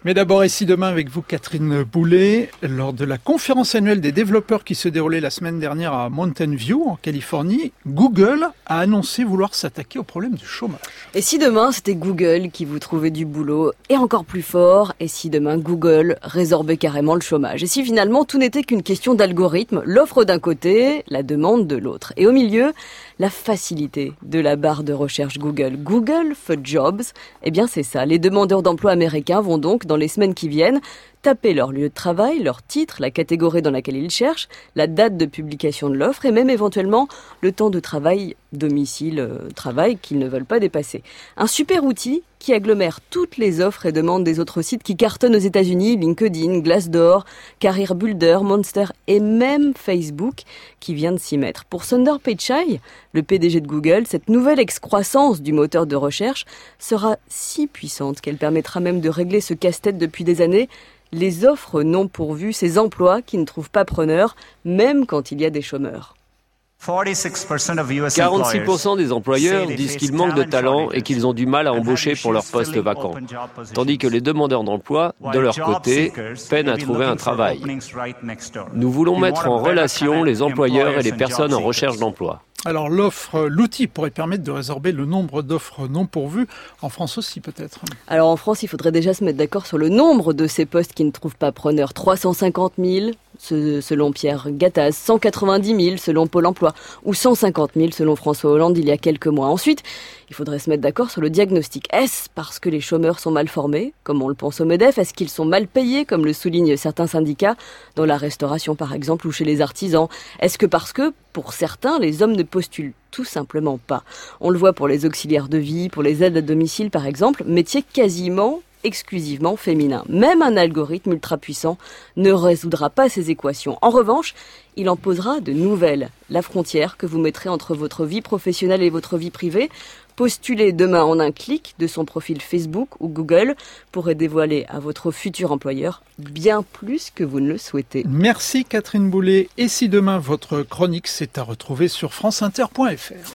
Mais d'abord, ici demain avec vous, Catherine Boulet, lors de la conférence annuelle des développeurs qui se déroulait la semaine dernière à Mountain View, en Californie, Google a annoncé vouloir s'attaquer au problème du chômage. Et si demain, c'était Google qui vous trouvait du boulot, et encore plus fort, et si demain, Google résorbait carrément le chômage? Et si finalement, tout n'était qu'une question d'algorithme, l'offre d'un côté, la demande de l'autre. Et au milieu, la facilité de la barre de recherche Google. Google for Jobs, eh bien c'est ça. Les demandeurs d'emploi américains vont donc, dans les semaines qui viennent, taper leur lieu de travail, leur titre, la catégorie dans laquelle ils cherchent, la date de publication de l'offre et même éventuellement le temps de travail, domicile, travail qu'ils ne veulent pas dépasser. Un super outil qui agglomère toutes les offres et demandes des autres sites qui cartonnent aux États-Unis, LinkedIn, Glassdoor, Career Builder, Monster et même Facebook qui vient de s'y mettre. Pour Sundar Pichai, le PDG de Google, cette nouvelle excroissance du moteur de recherche sera si puissante qu'elle permettra même de régler ce casse-tête depuis des années, les offres non pourvues, ces emplois qui ne trouvent pas preneurs, même quand il y a des chômeurs. 46% des employeurs disent qu'ils manquent de talent et qu'ils ont du mal à embaucher pour leurs postes vacants, tandis que les demandeurs d'emploi, de leur côté, peinent à trouver un travail. Nous voulons mettre en relation les employeurs et les personnes en recherche d'emploi. Alors l'outil pourrait permettre de résorber le nombre d'offres non pourvues, en France aussi peut-être. Alors en France, il faudrait déjà se mettre d'accord sur le nombre de ces postes qui ne trouvent pas preneur. 350 000 selon Pierre Gattaz, 190 000 selon Pôle emploi ou 150 000 selon François Hollande il y a quelques mois. Ensuite, il faudrait se mettre d'accord sur le diagnostic. Est-ce parce que les chômeurs sont mal formés, comme on le pense au MEDEF? Est-ce qu'ils sont mal payés, comme le soulignent certains syndicats, dans la restauration par exemple ou chez les artisans? Est-ce que parce que, pour certains, les hommes ne postulent tout simplement pas? On le voit pour les auxiliaires de vie, pour les aides à domicile par exemple, métiers quasiment exclusivement féminin. Même un algorithme ultra puissant ne résoudra pas ces équations. En revanche, il en posera de nouvelles. La frontière que vous mettrez entre votre vie professionnelle et votre vie privée, postuler demain en un clic de son profil Facebook ou Google pourrait dévoiler à votre futur employeur bien plus que vous ne le souhaitez. Merci Catherine Boulet. Et si demain votre chronique c'est à retrouver sur franceinter.fr.